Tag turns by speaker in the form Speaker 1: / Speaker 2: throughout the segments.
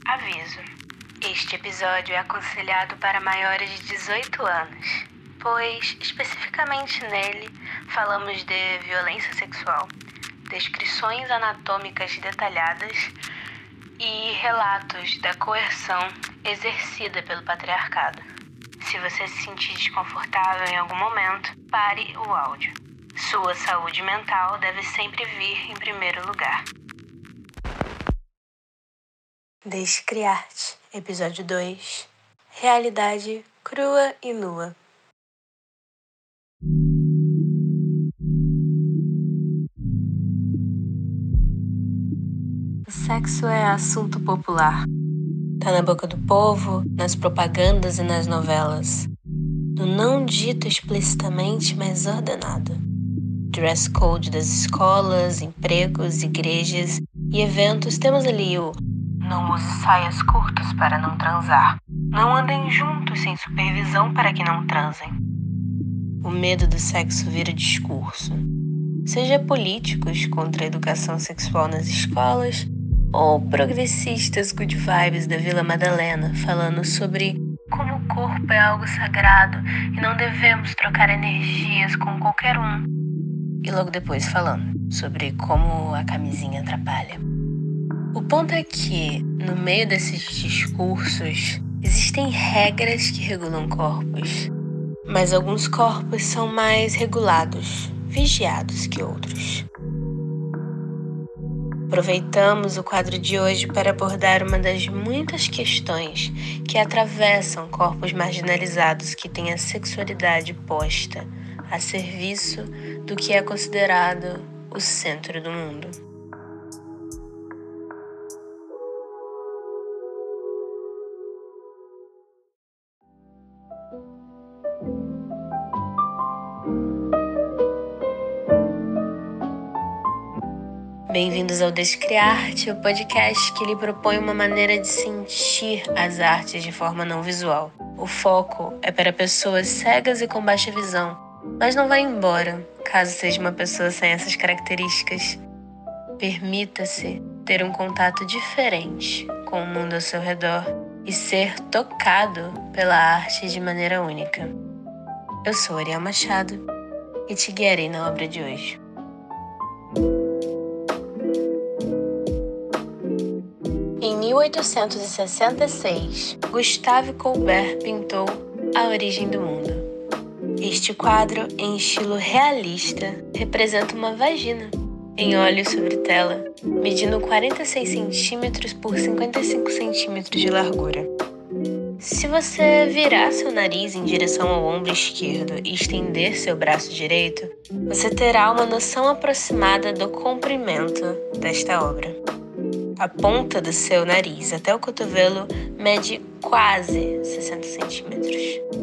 Speaker 1: Aviso: este episódio é aconselhado para maiores de 18 anos, pois, especificamente nele, falamos de violência sexual, descrições anatômicas detalhadas e relatos da coerção exercida pelo patriarcado. Se você se sentir desconfortável em algum momento, pare o áudio. Sua saúde mental deve sempre vir em primeiro lugar. Descriarte, episódio 2. Realidade crua e nua. O sexo é assunto popular. Tá na boca do povo, nas propagandas e nas novelas. No não dito explicitamente, mas ordenado. Dress code das escolas, empregos, igrejas e eventos, temos ali o não use saias curtas para não transar. Não andem juntos sem supervisão para que não transem. O medo do sexo vira discurso. Seja políticos contra a educação sexual nas escolas, ou progressistas good vibes da Vila Madalena falando sobre como o corpo é algo sagrado e não devemos trocar energias com qualquer um. E logo depois falando sobre como a camisinha atrapalha. O ponto é que, no meio desses discursos, existem regras que regulam corpos, mas alguns corpos são mais regulados, vigiados que outros. Aproveitamos o quadro de hoje para abordar uma das muitas questões que atravessam corpos marginalizados que têm a sexualidade posta a serviço do que é considerado o centro do mundo. Bem-vindos ao Descriarte, o podcast que lhe propõe uma maneira de sentir as artes de forma não visual. O foco é para pessoas cegas e com baixa visão, mas não vai embora, caso seja uma pessoa sem essas características. Permita-se ter um contato diferente com o mundo ao seu redor e ser tocado pela arte de maneira única. Eu sou Ariel Machado e te guiarei na obra de hoje. Em 1866, Gustave Courbet pintou A Origem do Mundo. Este quadro, em estilo realista, representa uma vagina, em óleo sobre tela, medindo 46 centímetros por 55 centímetros de largura. Se você virar seu nariz em direção ao ombro esquerdo e estender seu braço direito, você terá uma noção aproximada do comprimento desta obra. A ponta do seu nariz até o cotovelo mede quase 60 centímetros.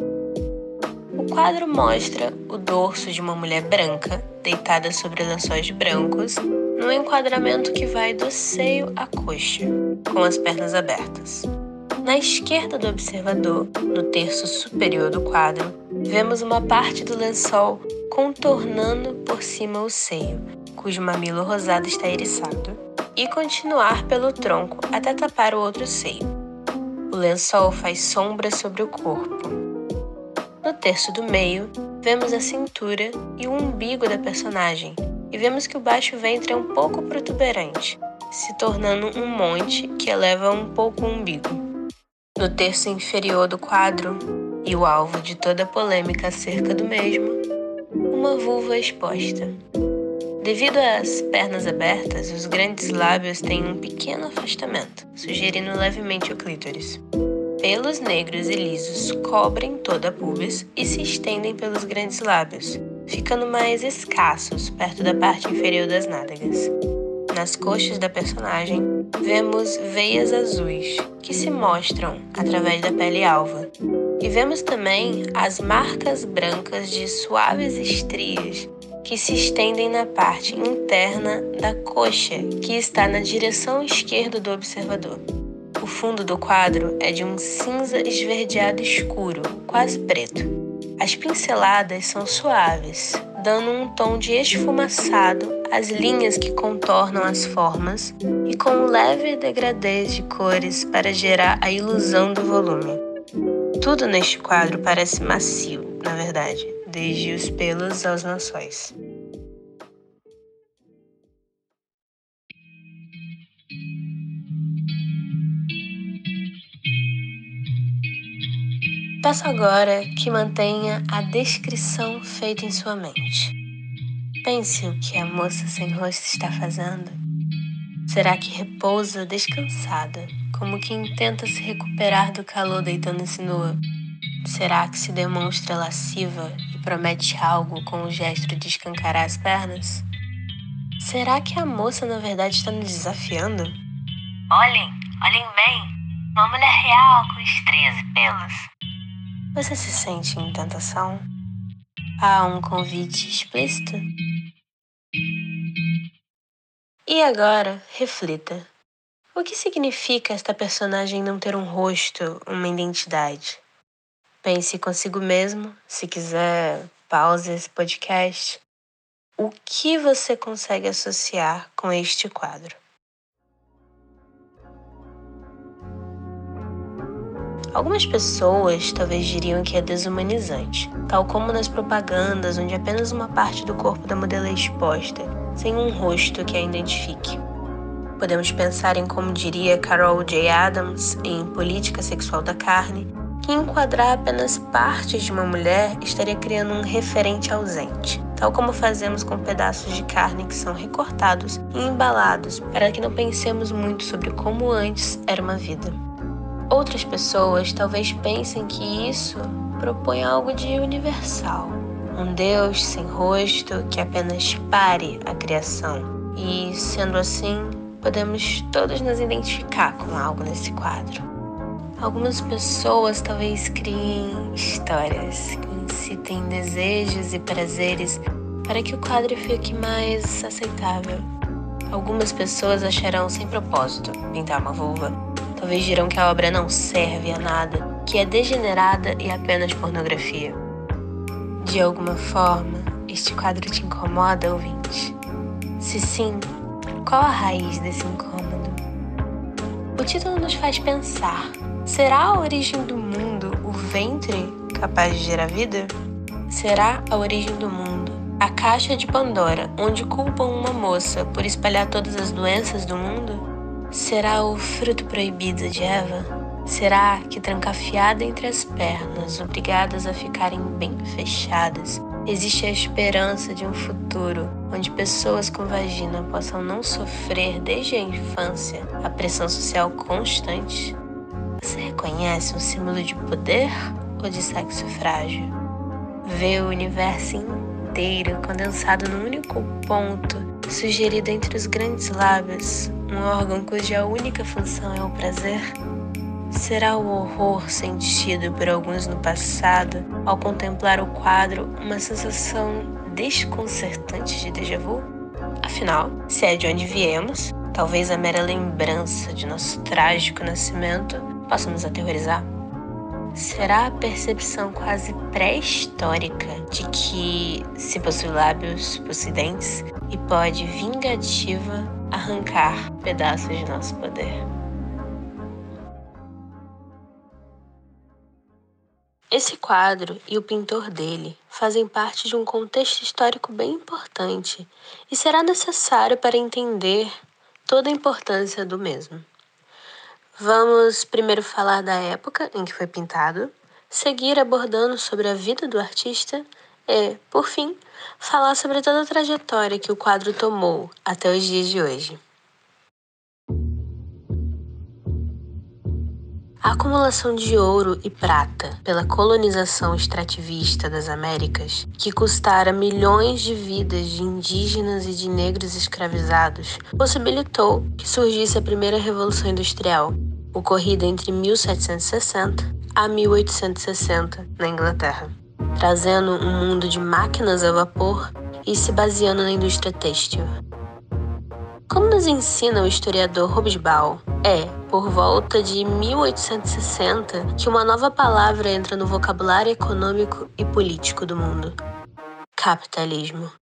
Speaker 1: O quadro mostra o dorso de uma mulher branca, deitada sobre lençóis brancos, num enquadramento que vai do seio à coxa, com as pernas abertas. Na esquerda do observador, no terço superior do quadro, vemos uma parte do lençol contornando por cima o seio, cujo mamilo rosado está eriçado, e continuar pelo tronco até tapar o outro seio. O lençol faz sombra sobre o corpo. No terço do meio, vemos a cintura e o umbigo da personagem, e vemos que o baixo ventre é um pouco protuberante, se tornando um monte que eleva um pouco o umbigo. No terço inferior do quadro, e o alvo de toda a polêmica acerca do mesmo, uma vulva exposta. Devido às pernas abertas, os grandes lábios têm um pequeno afastamento, sugerindo levemente o clítoris. Pelos negros e lisos cobrem toda a púbis e se estendem pelos grandes lábios, ficando mais escassos perto da parte inferior das nádegas. Nas coxas da personagem, vemos veias azuis, que se mostram através da pele alva. E vemos também as marcas brancas de suaves estrias que se estendem na parte interna da coxa, que está na direção esquerda do observador. O fundo do quadro é de um cinza esverdeado escuro, quase preto. As pinceladas são suaves, dando um tom de esfumaçado as linhas que contornam as formas e com um leve degradê de cores para gerar a ilusão do volume. Tudo neste quadro parece macio, na verdade, desde os pelos aos lençóis. Peço agora que mantenha a descrição feita em sua mente. Pense o que a moça sem rosto está fazendo. Será que repousa descansada, como quem tenta se recuperar do calor deitando-se nua? Será que se demonstra lasciva e promete algo com o gesto de escancarar as pernas? Será que a moça na verdade está nos desafiando? Olhem bem, uma mulher real com estrias e pelos. Você se sente em tentação? Há um convite explícito? E agora, reflita. O que significa esta personagem não ter um rosto, uma identidade? Pense consigo mesmo, se quiser, pause esse podcast. O que você consegue associar com este quadro? Algumas pessoas talvez diriam que é desumanizante, tal como nas propagandas onde apenas uma parte do corpo da modelo é exposta, sem um rosto que a identifique. Podemos pensar em como diria Carol J. Adams em Política Sexual da Carne, que enquadrar apenas partes de uma mulher estaria criando um referente ausente, tal como fazemos com pedaços de carne que são recortados e embalados para que não pensemos muito sobre como antes era uma vida. Outras pessoas talvez pensem que isso propõe algo de universal, um Deus sem rosto que apenas pare a criação. E, sendo assim, podemos todos nos identificar com algo nesse quadro. Algumas pessoas talvez criem histórias que incitem desejos e prazeres para que o quadro fique mais aceitável. Algumas pessoas acharão sem propósito pintar uma vulva. Talvez dirão que a obra não serve a nada, que é degenerada e apenas pornografia. De alguma forma, este quadro te incomoda, ouvinte? Se sim, qual a raiz desse incômodo? O título nos faz pensar: será a origem do mundo o ventre capaz de gerar vida? Será a origem do mundo a caixa de Pandora, onde culpam uma moça por espalhar todas as doenças do mundo? Será o fruto proibido de Eva? Será que, trancafiada entre as pernas, obrigadas a ficarem bem fechadas, existe a esperança de um futuro onde pessoas com vagina possam não sofrer desde a infância a pressão social constante? Você reconhece um símbolo de poder ou de sexo frágil? Vê o universo inteiro condensado num único ponto, sugerido entre os grandes lábios, um órgão cuja única função é o prazer? Será o horror sentido por alguns no passado, ao contemplar o quadro, uma sensação desconcertante de déjà vu? Afinal, se é de onde viemos, talvez a mera lembrança de nosso trágico nascimento possa nos aterrorizar. Será a percepção quase pré-histórica de que, se possui lábios, possui dentes e pode, vingativa, arrancar pedaços de nosso poder? Esse quadro e o pintor dele fazem parte de um contexto histórico bem importante e será necessário para entender toda a importância do mesmo. Vamos primeiro falar da época em que foi pintado, seguir abordando sobre a vida do artista e, por fim, falar sobre toda a trajetória que o quadro tomou até os dias de hoje. A acumulação de ouro e prata pela colonização extrativista das Américas, que custara milhões de vidas de indígenas e de negros escravizados, possibilitou que surgisse a primeira Revolução Industrial, ocorrida entre 1760 a 1860 na Inglaterra, trazendo um mundo de máquinas a vapor e se baseando na indústria têxtil. Como nos ensina o historiador Hobsbawm, é por volta de 1860 que uma nova palavra entra no vocabulário econômico e político do mundo: capitalismo.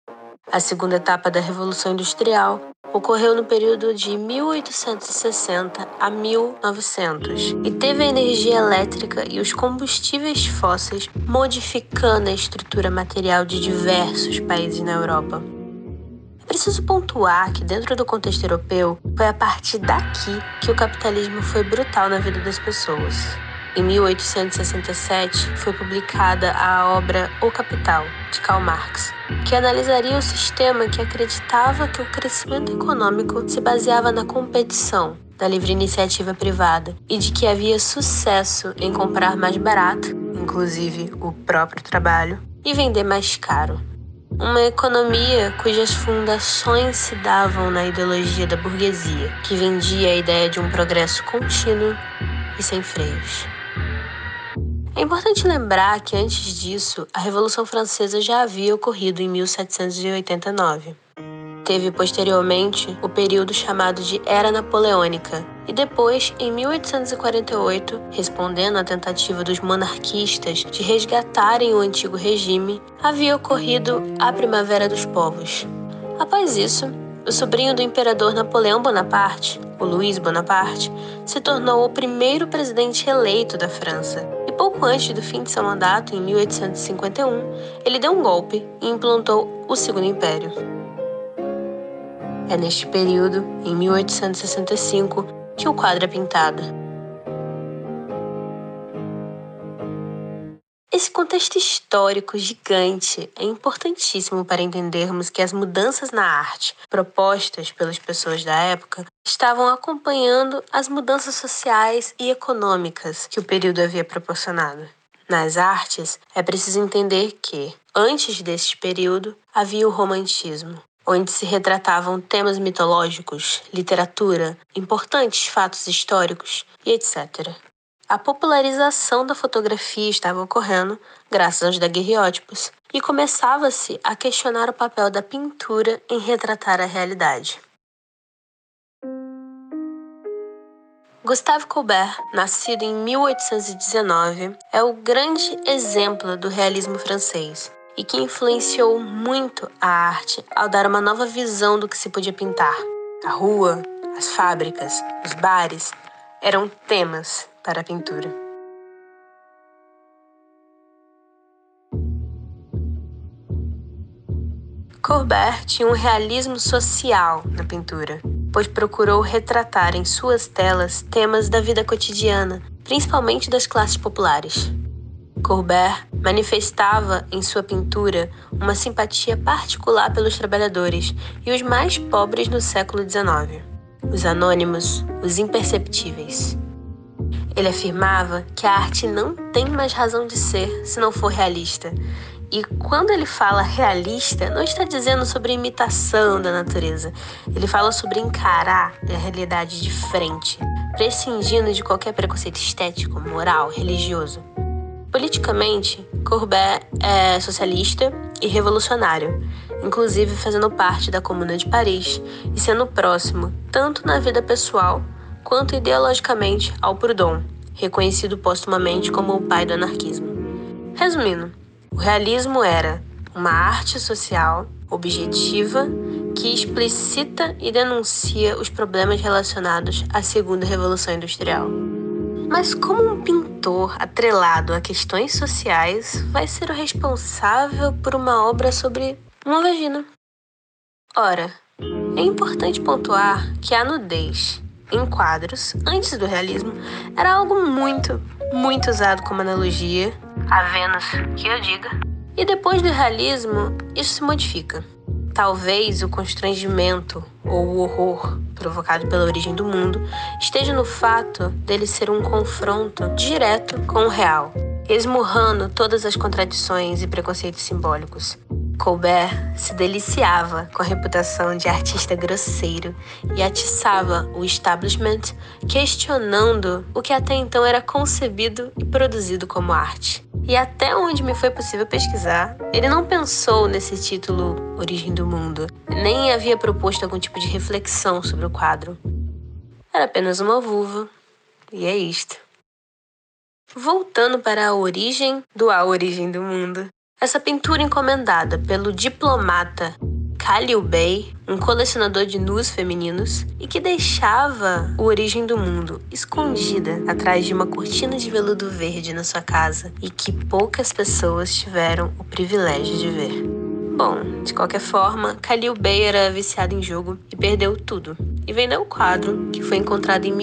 Speaker 1: A segunda etapa da Revolução Industrial ocorreu no período de 1860 a 1900 e teve a energia elétrica e os combustíveis fósseis modificando a estrutura material de diversos países na Europa. É preciso pontuar que, dentro do contexto europeu, foi a partir daqui que o capitalismo foi brutal na vida das pessoas. Em 1867, foi publicada a obra O Capital, de Karl Marx, que analisaria o sistema que acreditava que o crescimento econômico se baseava na competição, da livre iniciativa privada, e de que havia sucesso em comprar mais barato, inclusive o próprio trabalho, e vender mais caro. Uma economia cujas fundações se davam na ideologia da burguesia, que vendia a ideia de um progresso contínuo e sem freios. É importante lembrar que antes disso, a Revolução Francesa já havia ocorrido em 1789. Teve posteriormente o período chamado de Era Napoleônica e depois, em 1848, respondendo à tentativa dos monarquistas de resgatarem o antigo regime, havia ocorrido a Primavera dos Povos. Após isso, o sobrinho do imperador Napoleão Bonaparte, o Luiz Bonaparte, se tornou o primeiro presidente eleito da França. E pouco antes do fim de seu mandato, em 1851, ele deu um golpe e implantou o Segundo Império. É neste período, em 1865, que o quadro é pintado. Esse contexto histórico gigante é importantíssimo para entendermos que as mudanças na arte propostas pelas pessoas da época estavam acompanhando as mudanças sociais e econômicas que o período havia proporcionado. Nas artes, é preciso entender que, antes deste período, havia o romantismo, onde se retratavam temas mitológicos, literatura, importantes fatos históricos e etc. A popularização da fotografia estava ocorrendo graças aos daguerreótipos e começava-se a questionar o papel da pintura em retratar a realidade. Gustave Courbet, nascido em 1819, é o grande exemplo do realismo francês e que influenciou muito a arte ao dar uma nova visão do que se podia pintar. A rua, as fábricas, os bares eram temas para a pintura. Courbet tinha um realismo social na pintura, pois procurou retratar em suas telas temas da vida cotidiana, principalmente das classes populares. Courbet manifestava em sua pintura uma simpatia particular pelos trabalhadores e os mais pobres no século XIX, os anônimos, os imperceptíveis. Ele afirmava que a arte não tem mais razão de ser se não for realista. E quando ele fala realista, não está dizendo sobre imitação da natureza. Ele fala sobre encarar a realidade de frente, prescindindo de qualquer preconceito estético, moral, religioso. Politicamente, Courbet é socialista e revolucionário, inclusive fazendo parte da Comuna de Paris e sendo próximo, tanto na vida pessoal quanto ideologicamente ao Proudhon, reconhecido postumamente como o pai do anarquismo. Resumindo, o realismo era uma arte social, objetiva, que explicita e denuncia os problemas relacionados à segunda Revolução Industrial. Mas como um pintor atrelado a questões sociais vai ser o responsável por uma obra sobre uma vagina? Ora, é importante pontuar que a nudez em quadros, antes do realismo, era algo muito usado como analogia, a Vênus, que eu diga. E depois do realismo, isso se modifica. Talvez o constrangimento ou o horror provocado pela origem do mundo esteja no fato dele ser um confronto direto com o real, esmurrando todas as contradições e preconceitos simbólicos. Courbet se deliciava com a reputação de artista grosseiro e atiçava o establishment, questionando o que até então era concebido e produzido como arte. E até onde me foi possível pesquisar, ele não pensou nesse título Origem do Mundo, nem havia proposto algum tipo de reflexão sobre o quadro. Era apenas uma vulva, e é isto. Voltando para a origem do Mundo. Essa pintura encomendada pelo diplomata Khalil Bey, um colecionador de nus femininos, e que deixava A Origem do Mundo escondida atrás de uma cortina de veludo verde na sua casa e que poucas pessoas tiveram o privilégio de ver. Bom, de qualquer forma, Khalil Bey era viciado em jogo e perdeu tudo. E vendeu o quadro, que foi encontrado em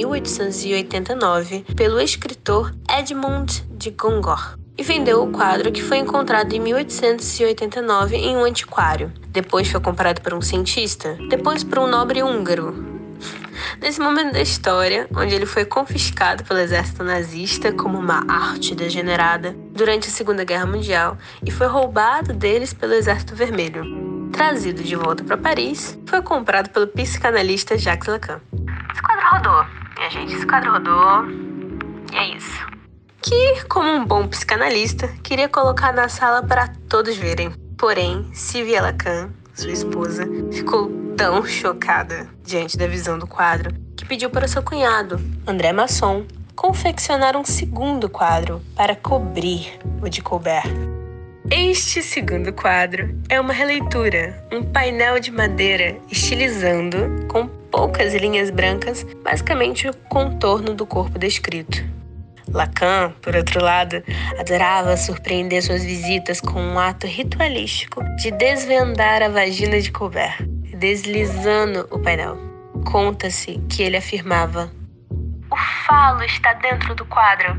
Speaker 1: 1889 pelo escritor Edmond de Goncourt. E vendeu o quadro, que foi encontrado em 1889 em um antiquário. Depois foi comprado por um cientista, depois por um nobre húngaro. Nesse momento da história, onde ele foi confiscado pelo exército nazista como uma arte degenerada durante a Segunda Guerra Mundial e foi roubado deles pelo Exército Vermelho. Trazido de volta para Paris, foi comprado pelo psicanalista Jacques Lacan. Esse quadro rodou, minha gente, esse quadro rodou e é isso. Que, como um bom psicanalista, queria colocar na sala para todos verem. Porém, Sylvia Lacan, sua esposa, ficou tão chocada diante da visão do quadro que pediu para seu cunhado, André Masson, confeccionar um segundo quadro para cobrir o de Colbert. Este segundo quadro é uma releitura, um painel de madeira estilizando, com poucas linhas brancas, basicamente o contorno do corpo descrito. Lacan, por outro lado, adorava surpreender suas visitas com um ato ritualístico de desvendar a vagina de Colbert, deslizando o painel. Conta-se que ele afirmava: "O falo está dentro do quadro."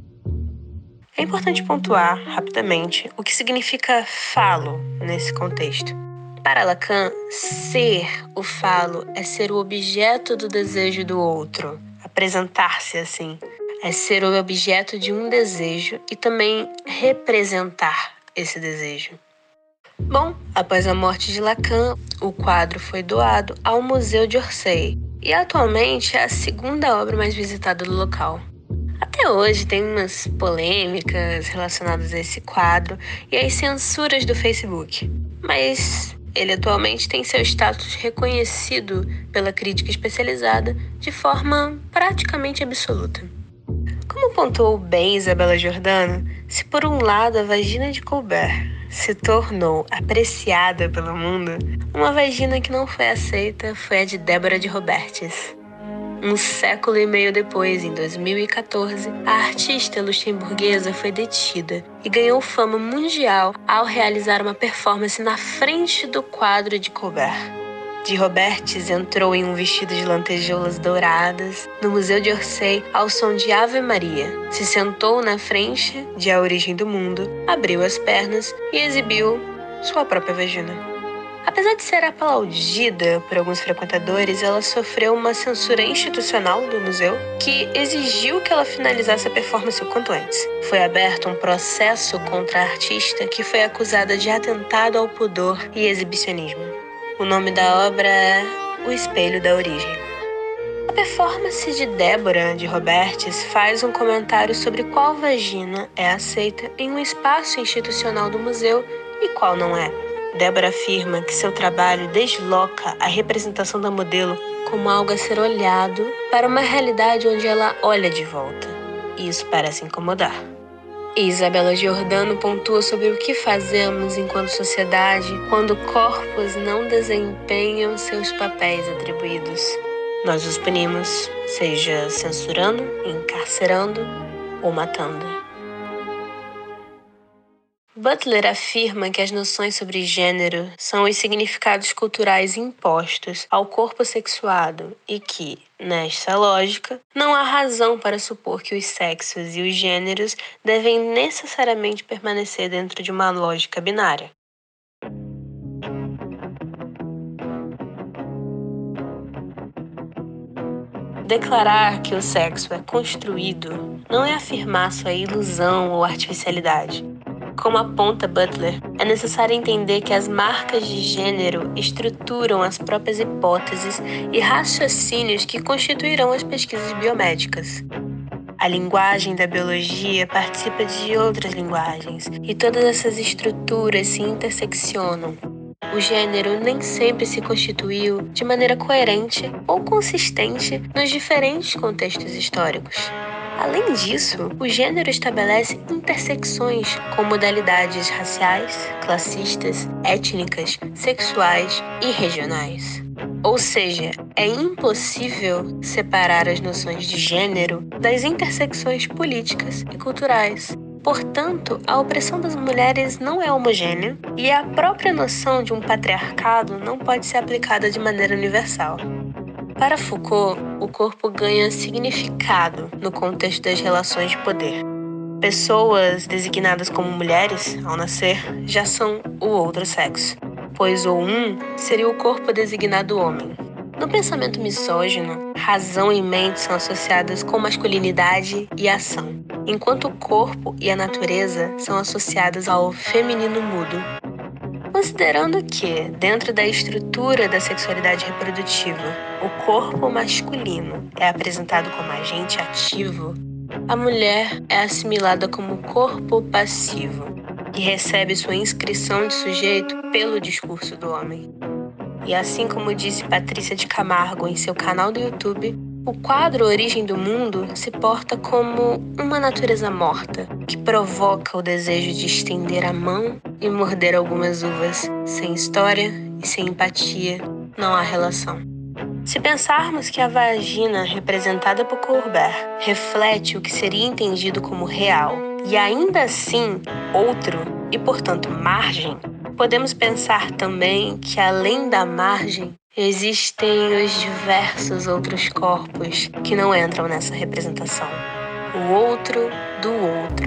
Speaker 1: É importante pontuar, rapidamente, o que significa falo nesse contexto. Para Lacan, ser o falo é ser o objeto do desejo do outro, apresentar-se assim. É ser o objeto de um desejo e também representar esse desejo. Bom, após a morte de Lacan, o quadro foi doado ao Museu de Orsay e atualmente é a segunda obra mais visitada do local. Até hoje tem umas polêmicas relacionadas a esse quadro e às censuras do Facebook, mas ele atualmente tem seu status reconhecido pela crítica especializada de forma praticamente absoluta. Como pontuou bem Isabela Giordano, se por um lado a vagina de Colbert se tornou apreciada pelo mundo, uma vagina que não foi aceita foi a de Débora de Robertis. Um século e meio depois, em 2014, a artista luxemburguesa foi detida e ganhou fama mundial ao realizar uma performance na frente do quadro de Colbert. De Robertis entrou em um vestido de lantejoulas douradas no Museu de Orsay ao som de Ave Maria. Se sentou na frente de A Origem do Mundo, abriu as pernas e exibiu sua própria vagina. Apesar de ser aplaudida por alguns frequentadores, ela sofreu uma censura institucional do museu que exigiu que ela finalizasse a performance o quanto antes. Foi aberto um processo contra a artista que foi acusada de atentado ao pudor e exibicionismo. O nome da obra é O Espelho da Origem. A performance de Débora de Robertis faz um comentário sobre qual vagina é aceita em um espaço institucional do museu e qual não é. Débora afirma que seu trabalho desloca a representação da modelo como algo a ser olhado para uma realidade onde ela olha de volta. E isso parece incomodar. E Isabela Giordano pontua sobre o que fazemos enquanto sociedade quando corpos não desempenham seus papéis atribuídos. Nós os punimos, seja censurando, encarcerando ou matando. Butler afirma que as noções sobre gênero são os significados culturais impostos ao corpo sexuado e que, nesta lógica, não há razão para supor que os sexos e os gêneros devem necessariamente permanecer dentro de uma lógica binária. Declarar que o sexo é construído não é afirmar sua ilusão ou artificialidade. Como aponta Butler, é necessário entender que as marcas de gênero estruturam as próprias hipóteses e raciocínios que constituirão as pesquisas biomédicas. A linguagem da biologia participa de outras linguagens, e todas essas estruturas se interseccionam. O gênero nem sempre se constituiu de maneira coerente ou consistente nos diferentes contextos históricos. Além disso, o gênero estabelece intersecções com modalidades raciais, classistas, étnicas, sexuais e regionais. Ou seja, é impossível separar as noções de gênero das intersecções políticas e culturais. Portanto, a opressão das mulheres não é homogênea e a própria noção de um patriarcado não pode ser aplicada de maneira universal. Para Foucault, o corpo ganha significado no contexto das relações de poder. Pessoas designadas como mulheres, ao nascer, já são o outro sexo, pois o seria o corpo designado homem. No pensamento misógino, razão e mente são associadas com masculinidade e ação, enquanto o corpo e a natureza são associadas ao feminino mudo. Considerando que, dentro da estrutura da sexualidade reprodutiva, o corpo masculino é apresentado como agente ativo, a mulher é assimilada como corpo passivo, que recebe sua inscrição de sujeito pelo discurso do homem. E assim como disse Patrícia de Camargo em seu canal do YouTube, o quadro Origem do Mundo se porta como uma natureza morta, que provoca o desejo de estender a mão e morder algumas uvas. Sem história e sem empatia, não há relação. Se pensarmos que a vagina representada por Colbert reflete o que seria entendido como real, e ainda assim outro, e portanto margem, podemos pensar também que além da margem, existem os diversos outros corpos que não entram nessa representação. O outro do outro.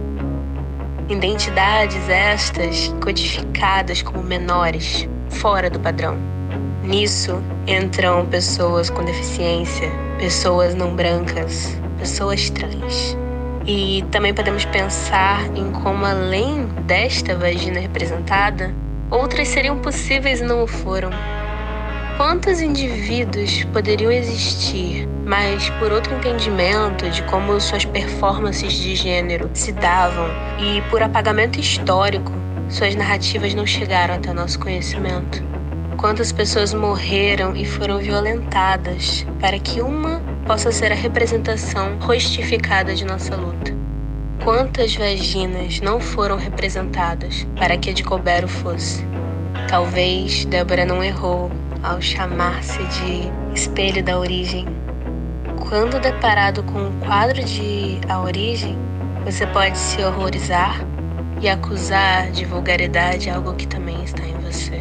Speaker 1: Identidades estas codificadas como menores, fora do padrão. Nisso entram pessoas com deficiência, pessoas não brancas, pessoas trans. E também podemos pensar em como, além desta vagina representada, outras seriam possíveis e não o foram. Quantos indivíduos poderiam existir, mas por outro entendimento de como suas performances de gênero se davam e por apagamento histórico, suas narrativas não chegaram até nosso conhecimento? Quantas pessoas morreram e foram violentadas para que uma possa ser a representação rostificada de nossa luta? Quantas vaginas não foram representadas para que a de Colbert o fosse? Talvez Débora não errou ao chamar-se de espelho da origem. Quando deparado com um quadro de A Origem, você pode se horrorizar e acusar de vulgaridade algo que também está em você.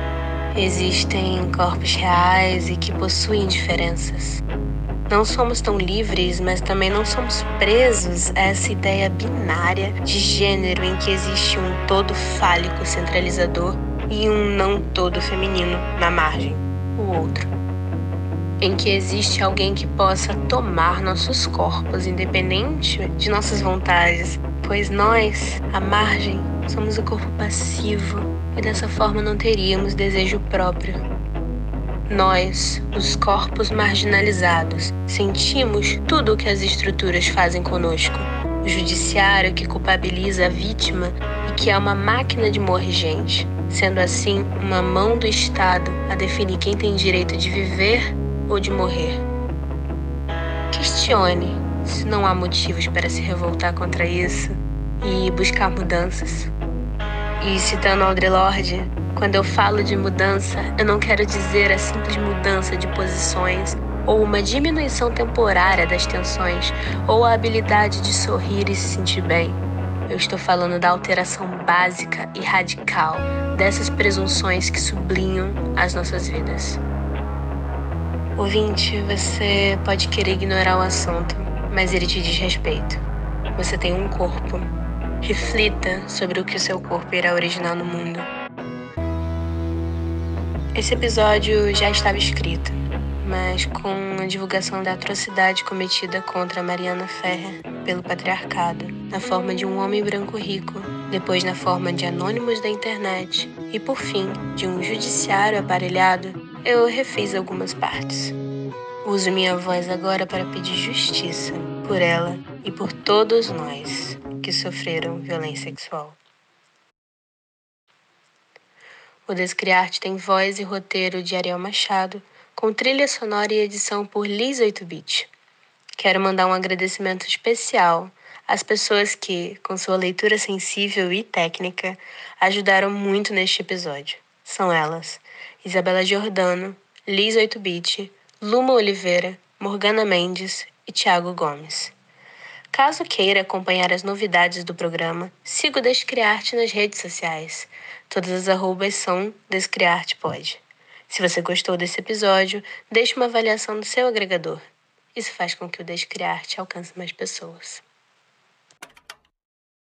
Speaker 1: Existem corpos reais e que possuem diferenças. Não somos tão livres, mas também não somos presos a essa ideia binária de gênero em que existe um todo fálico centralizador e um não todo feminino na margem, o outro. Em que existe alguém que possa tomar nossos corpos independente de nossas vontades, pois nós, à margem, somos o corpo passivo e dessa forma não teríamos desejo próprio. Nós, os corpos marginalizados, sentimos tudo o que as estruturas fazem conosco. O judiciário que culpabiliza a vítima e que é uma máquina de morrer gente, sendo assim uma mão do Estado a definir quem tem direito de viver ou de morrer. Questione se não há motivos para se revoltar contra isso e buscar mudanças. E citando Audre Lorde, quando eu falo de mudança, eu não quero dizer a simples mudança de posições ou uma diminuição temporária das tensões ou a habilidade de sorrir e se sentir bem. Eu estou falando da alteração básica e radical dessas presunções que sublinham as nossas vidas. Ouvinte, você pode querer ignorar o assunto, mas ele te diz respeito. Você tem um corpo. Reflita sobre o que o seu corpo irá originar no mundo. Esse episódio já estava escrito, mas com a divulgação da atrocidade cometida contra Mariana Ferrer pelo patriarcado, na forma de um homem branco rico, depois na forma de anônimos da internet e, por fim, de um judiciário aparelhado, eu refiz algumas partes. Uso minha voz agora para pedir justiça por ela e por todos nós que sofreram violência sexual. O Descriarte tem voz e roteiro de Ariel Machado, com trilha sonora e edição por Liz 8-Bit. Quero mandar um agradecimento especial às pessoas que, com sua leitura sensível e técnica, ajudaram muito neste episódio. São elas: Isabela Giordano, Liz 8bit, Luma Oliveira, Morgana Mendes e Thiago Gomes. Caso queira acompanhar as novidades do programa, siga o Descriarte nas redes sociais. Todas as arrobas são DescriartePod. Se você gostou desse episódio, deixe uma avaliação no seu agregador. Isso faz com que o Descriarte alcance mais pessoas.